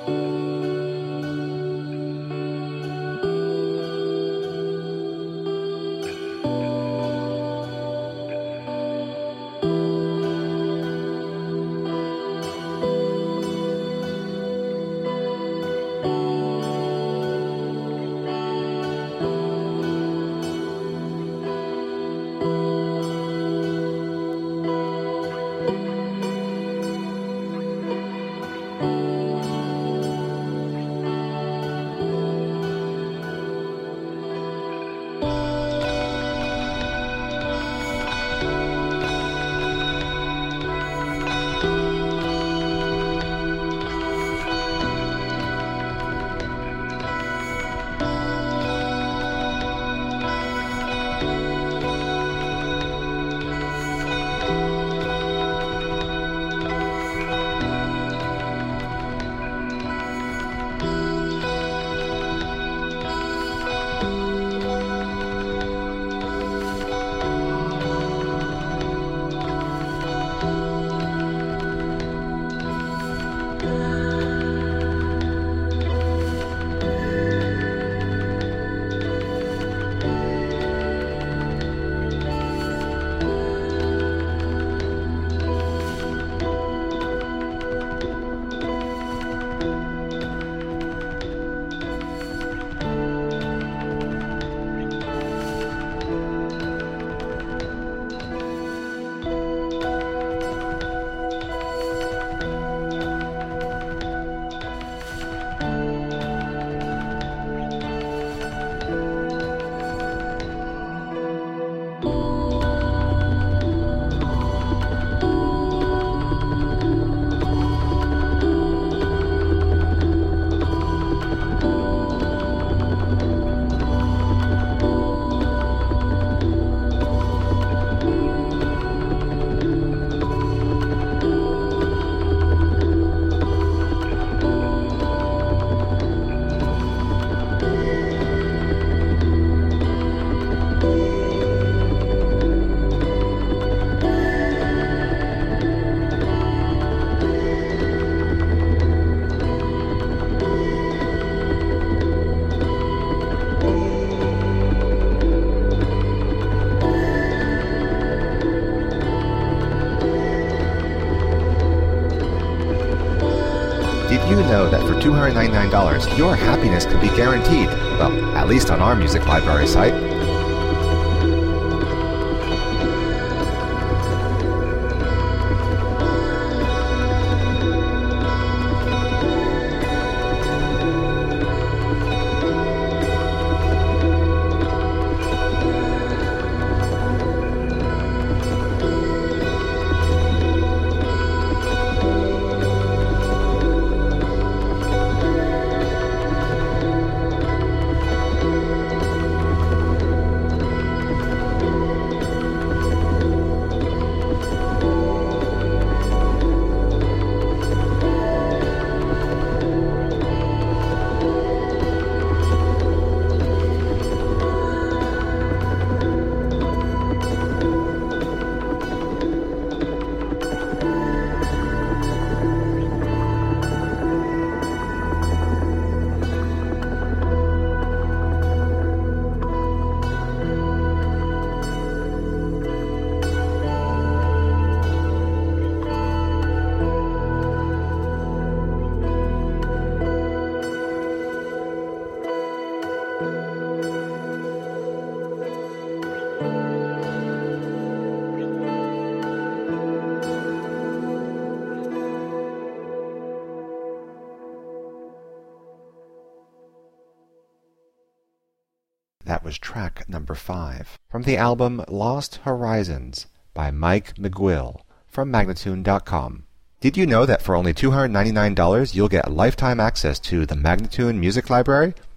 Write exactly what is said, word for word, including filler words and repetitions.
Did you know that for two hundred ninety-nine dollars, your happiness can be guaranteed? Well, at least on our music library site. That was track number five from the album Lost Horizons by Mike McGill from Magnatune dot com. Did you know that for only two hundred ninety-nine dollars you'll get lifetime access to the Magnatune Music Library?